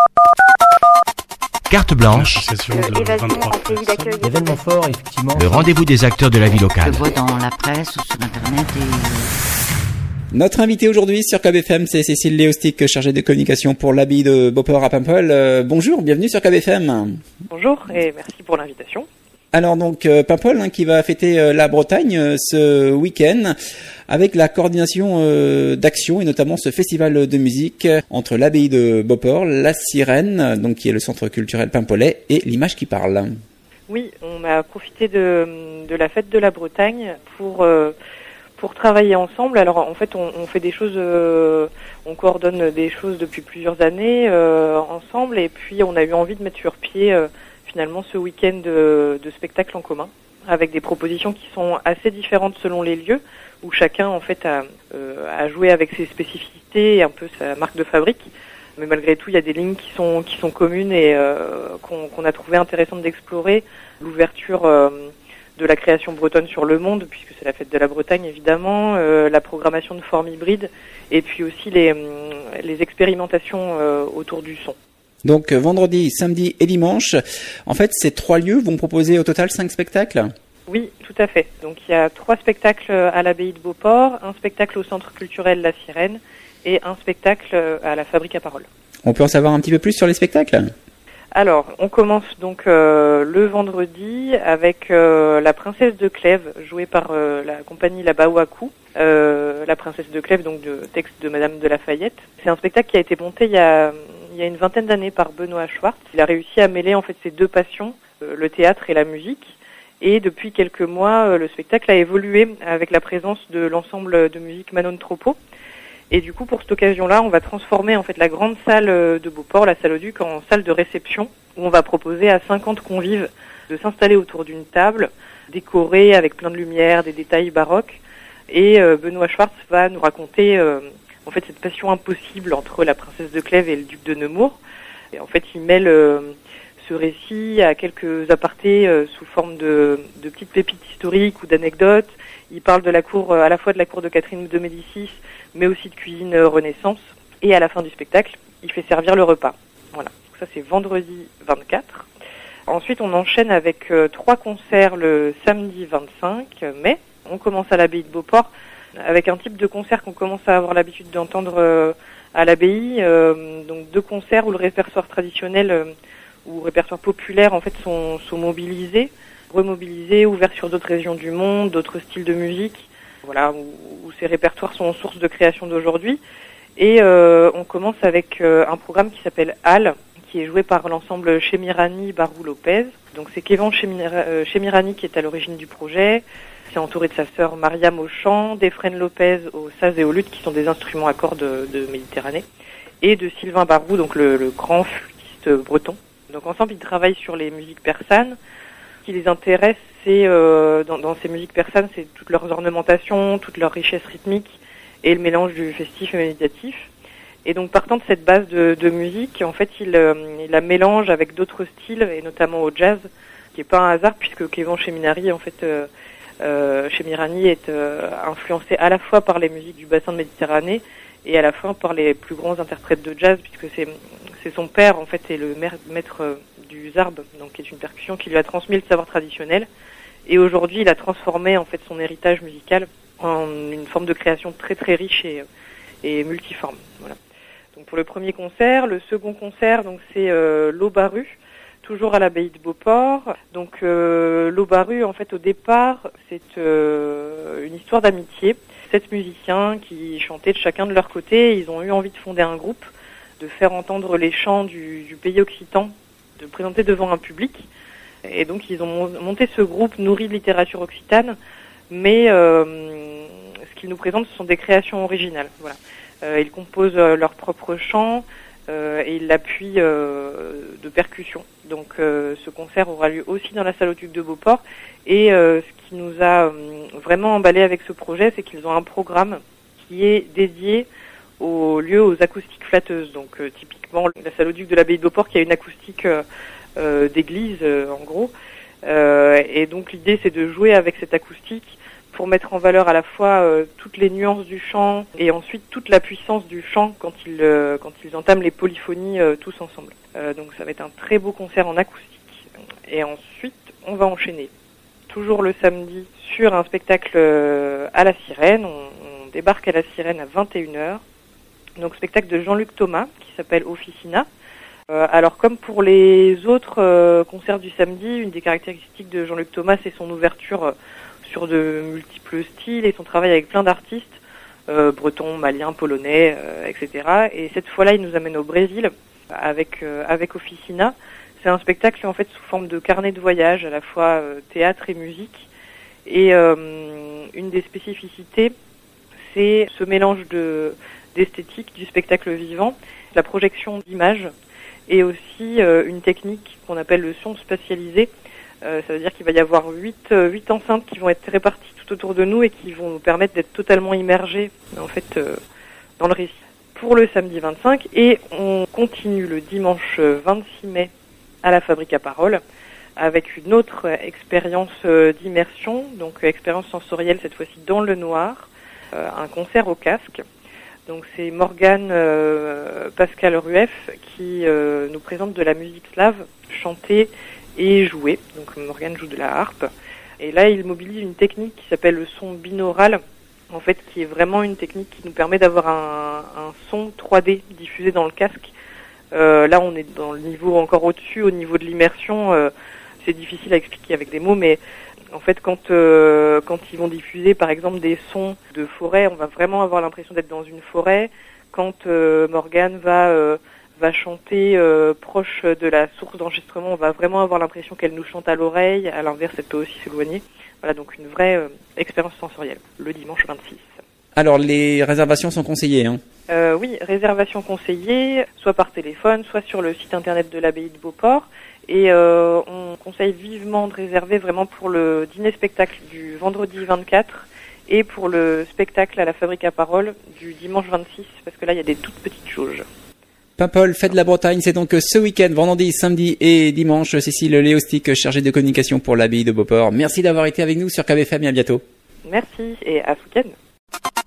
Carte blanche, événement fort, effectivement. le rendez-vous des acteurs de la vie locale. Je vois dans la presse ou sur internet Notre invité aujourd'hui sur KBFM, c'est Cécile Léostic, chargée de communication pour l'abbaye de Beauport à Paimpol. Bonjour, bienvenue sur KBFM. Bonjour et merci pour l'invitation. Alors donc Paimpol qui va fêter la Bretagne ce week-end avec la coordination d'actions et notamment ce festival de musique entre l'abbaye de Beauport, la Sirène, donc qui est le centre culturel paimpolais, et l'Image qui parle. Oui, on a profité de la fête de la Bretagne pour travailler ensemble. Alors en fait on fait des choses, on coordonne des choses depuis plusieurs années ensemble, et puis on a eu envie de mettre sur pied finalement ce week-end de spectacle en commun, avec des propositions qui sont assez différentes selon les lieux, où chacun en fait a joué avec ses spécificités et un peu sa marque de fabrique. Mais malgré tout, il y a des lignes qui sont communes et qu'on a trouvé intéressantes d'explorer. L'ouverture de la création bretonne sur le monde, puisque c'est la fête de la Bretagne évidemment, la programmation de formes hybrides, et puis aussi les expérimentations autour du son. Donc vendredi, samedi et dimanche, en fait ces 3 lieux vont proposer au total 5 spectacles ? Oui, tout à fait. Donc il y a 3 spectacles à l'abbaye de Beauport, un spectacle au centre culturel La Sirène et un spectacle à la Fabrique à Parole. On peut en savoir un petit peu plus sur les spectacles ? Alors, on commence donc le vendredi avec la Princesse de Clèves, jouée par la compagnie La Baouakou. La Princesse de Clèves, donc de texte de Madame de Lafayette. C'est un spectacle qui a été monté il y a une vingtaine d'années par Benoît Schwartz. Il a réussi à mêler en fait ces deux passions, le théâtre et la musique. Et depuis quelques mois, le spectacle a évolué avec la présence de l'ensemble de musique Manon Troppo. Et du coup, pour cette occasion-là, on va transformer en fait la grande salle de Beauport, la salle au Duc, en salle de réception, où on va proposer à 50 convives de s'installer autour d'une table, décorée avec plein de lumière, des détails baroques. Et Benoît Schwartz va nous raconter en fait cette passion impossible entre la princesse de Clèves et le duc de Nemours. Et en fait, il mêle ce récit à quelques apartés sous forme de petites pépites historiques ou d'anecdotes. Il parle de la cour, à la fois de la cour de Catherine de Médicis, mais aussi de cuisine Renaissance. Et à la fin du spectacle, il fait servir le repas. Voilà. Donc ça, c'est vendredi 24. Ensuite, on enchaîne avec 3 concerts le samedi 25 mai. On commence à l'abbaye de Beauport avec un type de concert qu'on commence à avoir l'habitude d'entendre à l'abbaye. Donc 2 concerts où le répertoire traditionnel ou répertoire populaire en fait sont mobilisés, remobilisés, ouverts sur d'autres régions du monde, d'autres styles de musique. Voilà, où ces répertoires sont source de création d'aujourd'hui. Et on commence avec un programme qui s'appelle HAL, qui est joué par l'ensemble Chemirani Barou Lopez. Donc c'est Kévan Chemirani qui est à l'origine du projet. C'est entouré de sa sœur Mariam au chant, d'Efren Lopez au saz et au luth, qui sont des instruments à cordes de Méditerranée, et de Sylvain Barou, donc le grand flûtiste breton. Donc ensemble, ils travaillent sur les musiques persanes. Ce qui les intéresse, c'est dans ces musiques persanes, c'est toutes leurs ornementations, toute leur richesse rythmique et le mélange du festif et méditatif. Et donc partant de cette base de musique, en fait, il la mélange avec d'autres styles, et notamment au jazz, qui est pas un hasard, puisque Kévan Chemirani, en fait, Chemirani est influencé à la fois par les musiques du bassin de Méditerranée et à la fois par les plus grands interprètes de jazz, puisque c'est son père, en fait, est le maître du zarb, donc qui est une percussion qui lui a transmis le savoir traditionnel. Et aujourd'hui, il a transformé en fait son héritage musical en une forme de création très très riche et multiforme. Voilà. Donc pour le premier concert, le second concert, donc c'est l'Aubaru, toujours à l'abbaye de Beauport. Donc l'Aubaru, en fait, au départ, c'est une histoire d'amitié. 7 musiciens qui chantaient de chacun de leur côté. Ils ont eu envie de fonder un groupe, de faire entendre les chants du pays occitan, de présenter devant un public. Et donc ils ont monté ce groupe nourri de littérature occitane, mais ce qu'ils nous présentent, ce sont des créations originales. Voilà. Ils composent leurs propres chants et ils l'appuient de percussions. Donc ce concert aura lieu aussi dans la salle au Duc de Beauport. Et ce qui nous a vraiment emballé avec ce projet, c'est qu'ils ont un programme qui est dédié aux lieux, aux acoustiques flatteuses. Donc typiquement la salle au Duc de l'abbaye de Beauport qui a une acoustique d'église en gros. Et donc l'idée c'est de jouer avec cette acoustique pour mettre en valeur à la fois toutes les nuances du chant et ensuite toute la puissance du chant quand ils entament les polyphonies tous ensemble. Donc ça va être un très beau concert en acoustique. Et ensuite, on va enchaîner. Toujours le samedi sur un spectacle à la Sirène. On débarque à la Sirène à 21h. Donc spectacle de Jean-Luc Thomas qui s'appelle Officina. Alors comme pour les autres concerts du samedi, une des caractéristiques de Jean-Luc Thomas, c'est son ouverture sur de multiples styles et son travail avec plein d'artistes, bretons, maliens, polonais, etc. Et cette fois-là, il nous amène au Brésil avec Officina. C'est un spectacle en fait sous forme de carnet de voyage, à la fois théâtre et musique. Et une des spécificités, c'est ce mélange d'esthétique du spectacle vivant, la projection d'images et aussi une technique qu'on appelle le son spatialisé. Ça veut dire qu'il va y avoir 8 enceintes qui vont être réparties tout autour de nous et qui vont nous permettre d'être totalement immergés en fait dans le récit. Pour le samedi 25, et on continue le dimanche 26 mai à la Fabrique à Parole avec une autre expérience d'immersion, donc expérience sensorielle cette fois-ci dans le noir, un concert au casque. Donc c'est Morgane Pascal Rueff qui nous présente de la musique slave chantée et jouée. Donc Morgane joue de la harpe. Et là, il mobilise une technique qui s'appelle le son binaural, en fait, qui est vraiment une technique qui nous permet d'avoir un son 3D diffusé dans le casque. Là, on est dans le niveau encore au-dessus, au niveau de l'immersion. C'est difficile à expliquer avec des mots, mais en fait, quand ils vont diffuser, par exemple, des sons de forêt, on va vraiment avoir l'impression d'être dans une forêt. Quand Morgane va chanter proche de la source d'enregistrement, on va vraiment avoir l'impression qu'elle nous chante à l'oreille. À l'inverse, elle peut aussi s'éloigner. Voilà, donc une vraie expérience sensorielle, le dimanche 26. Alors, les réservations sont conseillées, hein? Oui, réservation conseillée, soit par téléphone, soit sur le site internet de l'abbaye de Beauport. Et on conseille vivement de réserver vraiment pour le dîner-spectacle du vendredi 24 et pour le spectacle à la Fabrique à Parole du dimanche 26, parce que là, il y a des toutes petites jauges. Paimpol, Fête de la Bretagne, c'est donc ce week-end, vendredi, samedi et dimanche. Cécile Léostic, chargée de communication pour l'abbaye de Beauport. Merci d'avoir été avec nous sur KBFM et à bientôt. Merci et à ce week-end.